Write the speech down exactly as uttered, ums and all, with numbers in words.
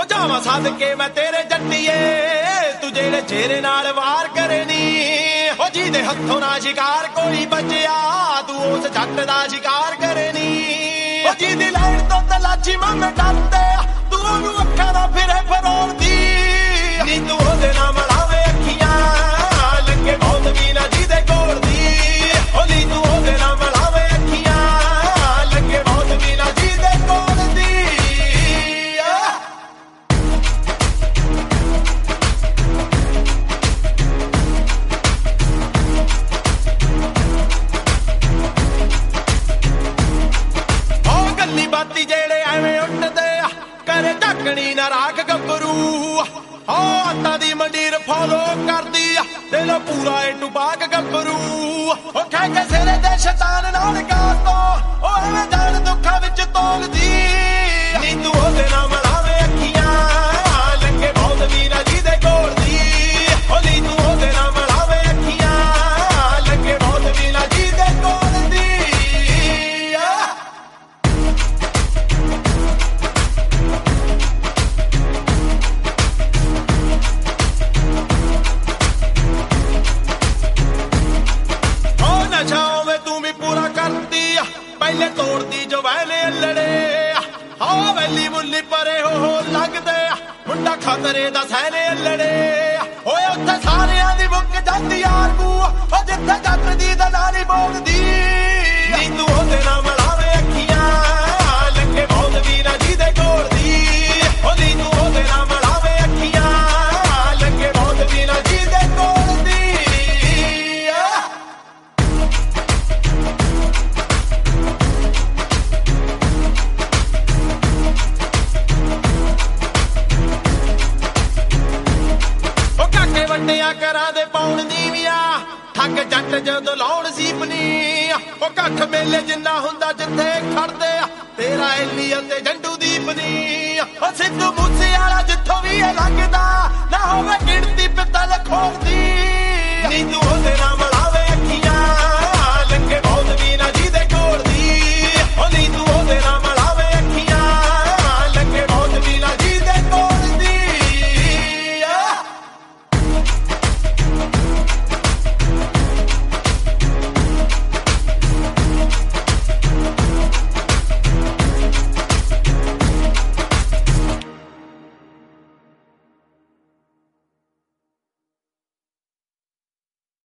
ਹੋ ਜਾਵਾਂ ਸਦਕੇ ਮੈਂ ਤੇਰੇ ਜੱਟੀਏ ਤੂੰ ਜਿਹੜੇ ਚਿਹਰੇ ਨਾਲ ਵਾਰ ਕਰੇ ਨੀ ਹੋ ਜਿਹਦੇ ਹੱਥੋਂ ਨਾ ਸ਼ਿਕਾਰ ਕੋਈ ਬਚਿਆ ਤੂੰ ਉਸ ਜੱਟ ਦਾ ਸ਼ਿਕਾਰ ਕਰੇ ਨੀ ਹੋ ਜਿਹਦੀ ਲਾਈਨ ਤੋਂ ਤਲਾਚੀ ਮਾਮੇ ਡਰਦੇ ਤੂੰ ਉਹਨੂੰ ਅੱਖਾਂ ਦਾ ਫਿਰੇ ਫਰੋੜਦੀ ਨੀ ਤੂੰ ਉਹਦੇ ਨਾਲ ਮਲਾਵੇ ਅੱਖੀਆਂ ਲੱਗੇ ਬਹੁਤ ਵੀ ਨਾ ਜਿਹਦੇ ਕੋਲ ਦੀ ਹੋ ਨੀ ਤੂੰ ਉਹਦੇ ਨਾਲ ਮਲਾਵੇ ਅੱਖੀਆਂ ਲੱਗੇ ਬਹੁਤ ਵੀ ਨਾ ਜਿਹਦੇ ਕੋਲ ਦੀ ਬਾਤੀ ਜਿਹੜੇ ਐਵੇਂ ਉੱਡਦੇ ਆ ਕਰੇ ਢੱਕਣੀ ਨਾ ਰਾਖ ਗੱਭਰੂ ਹੋ ਅੱਤਾਂ ਦੀ ਮੰਡੀਰ ਫੋਲੋ ਕਰਦੀ ਆ ਦਿਲੋਂ ਪੂਰਾ ਏ ਟੁਬਾਕ ਗੱਭਰੂ ਹੋ ਕਹਿ ਕੇ ਸਿਰੇ ਦੇ ਸ਼ੈਤਾਨ ਨਾਲ ਕਾਰ ਤੋਂ ਉਹ ਐਵੇਂ ਜਾਨ ਦੁੱਖਾਂ ਵਿੱਚ ਤੋਲਦੀ ਨੀ ਤੂੰ ਉਹਦੇ ਨਾਲ ਮਲਾਵੇ ਅੱਖੀਆਂ ਲੱਗੇ ਬਹੁਤ ਵੀ ਨਾ ਜਿਹਦੇ ਕੋਲ ਦੀ ਹੋ ਨੀ ਤੂੰ ਉਹਦੇ ਨਾਲ ਮਲਾਵੇ ਅੱਖੀਆਂ ਲੱਗੇ ਬਹੁਤ ਵੀ ਨਾ ਜਿਹਦੇ ਕੋਲ ਦੀ ਨਸ਼ਾਵੇਂ ਤੂੰ ਵੀ ਪੂਰਾ ਕਰਦੀ ਆ ਪਹਿਲੇ ਤੋੜਦੀ ਜੋ ਵੈਲੇ ਅਲੜੇ ਹਾਂ ਵੈਲੀ ਮੁੱਲੀ ਪਰੇ ਹੋ ਲੱਗਦੇ ਆ ਮੁੰਡਾ ਖਤਰੇ ਦਾ ਸਹਿਰੇ ਅਲੜੇ ਓਏ ਉੱਥੇ ਸਾਰਿਆਂ ਦੀ ਮੁੱਕ ਜਾਂਦੀ ਯਾਰ ਨੂੰ ਉਹ ਜਿੱਥੇ ਜੱਟ ਦੀ ਦਲਾਲੀ ਬੋਲਦੀ ਨੀ ਤੂੰ ਉਹਦੇ ਨਾਲ ਮਲਾਵੇ ਅੱਖੀਆਂ ਲੱਗੇ ਬਹੁਤ ਵੀ ਨਾ ਜਿਹਦੇ ਕੋਲ ਦੀ ਉਹ ਨੀ ਤੂੰ ਉਹਦੇ ਨਾਲ ਮਲਾਵੇ ਅੱਖੀਆਂ ਲੱਗੇ ਬਹੁਤ ਵੀ ਨਾ ਜਿਹਦੇ ਕੋਲ ਦੀ ਵੱਡਿਆ ਕਰਾਂ ਦੇ ਪਾਉਣ ਨੀਵੀਆਂ ਠੱਗ ਜੱਟ ਜਦੋਂ ਲਾਉਣ ਸੀਪਨੀ ਉਹ ਕੱਖ ਮੇਲੇ ਜਿੰਨਾ ਹੁੰਦਾ ਜਿੱਥੇ ਖੜਦੇ ਆ ਤੇਰਾ ਐਲੀ ਅਤੇ ਜੰਡੂ ਦੀਪਨੀ ਉਹ ਸਿੱਧੂ ਮੂਸੇ ਵਾਲਾ ਜਿੱਥੋਂ ਵੀ ਇਹ ਲੰਘਦਾ ਨਾ ਹੋਵੇ ਗਿਣਤੀ ਪਿੱਤਲ ਖੋ